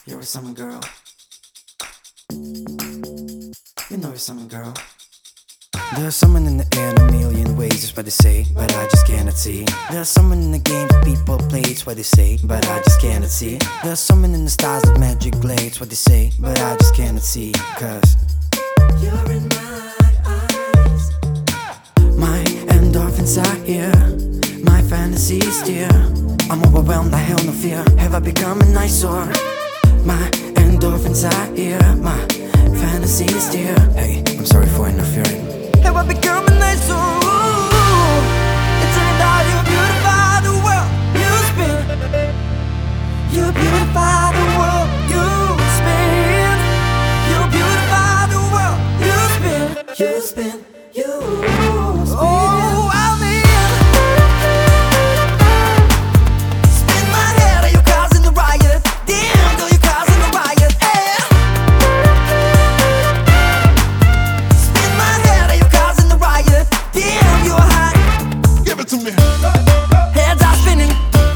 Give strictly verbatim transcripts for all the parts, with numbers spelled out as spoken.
You're a summer girl. You know you're summer girl. There's someone in the air in a million ways, is what they say, but I just cannot see. There's someone in the games people play, it's what they say, but I just cannot see. There's someone in the stars that magic blades, what they say, but I just cannot see. Cause you're in my eyes. My endorphins are here, my fantasies dear. I'm overwhelmed, I have no fear. Have I become an eyesore? My endorphins are here, my fantasies dear. Hey, I'm sorry for interfering. Have I become an eyesore? It turned out you beautify the world you spin. You beautify the world you spin. You beautify the world you spin. You spin, you spin. Oh, I'm in. Spin my head, are you causing the riot? Damn, girl, you're causing the riot. Yeah. Spin my head, are you causing the riot? Damn, you're hot. Give it to me. Heads are spinning.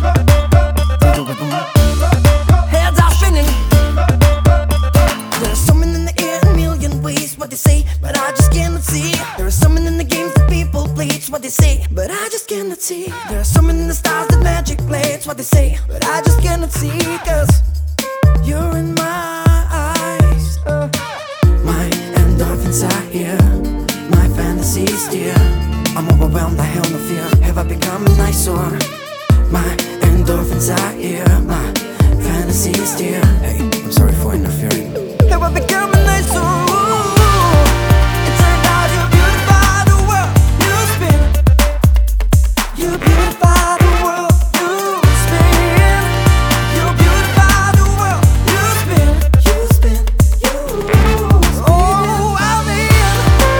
Heads are spinning. There's someone in the air in a million ways, what they say, but I just cannot see. There is someone in the games that people play, it's what they say, but I just cannot see. There's someone in the stars that magic play, it's what they say, but I just cannot see. Cause you're in my eyes. uh, My endorphins are here, my fantasies dear. I'm overwhelmed, I have no fear. Have I become an eyesore? My endorphins are here, my fantasies dear. Hey, I'm sorry for interfering. Have I become an eyesore? It turned out you beautify the world you spin. You beautify the world you spin. You beautify the world you spin. You spin, you spin. Oh, I'm in.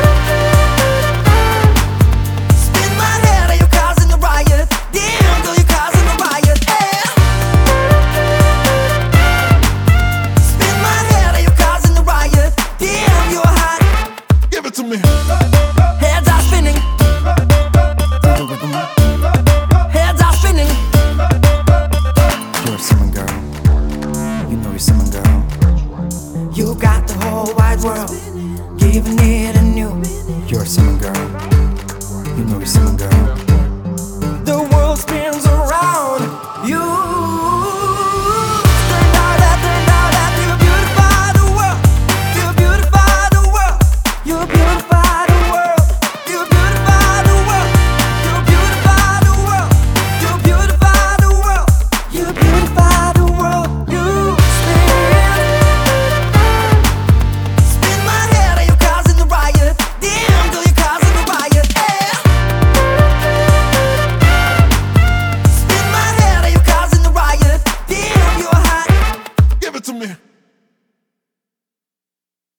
Spin my head, are you causing a riot? Damn, girl, you're causing a riot. Yeah. Spin my head, are you causing a riot? Damn, you're hot. Give it to me. Heads are spinning. Heads are spinning. You're a summer girl. You know you're a summer girl. You got the whole wide world, giving it a new. You're a summer girl. You know you're a summer